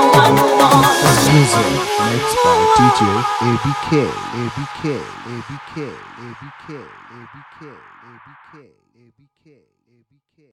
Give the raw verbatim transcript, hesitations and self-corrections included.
move on, move on. Music mixed by D J A B K, A B K, A B K, A B K, A B K, A B K, A B K, A B K.